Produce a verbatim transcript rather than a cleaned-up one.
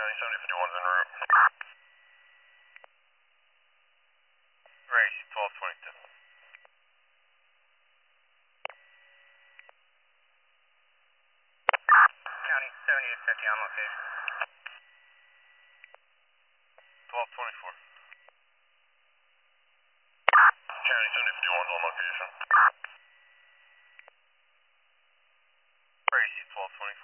County seventy fifty-one's en route. Race twelve twenty-two. County seventy-eight fifty on location. twelve twenty-four. County seventy fifty-one's on location. Race twelve twenty-four.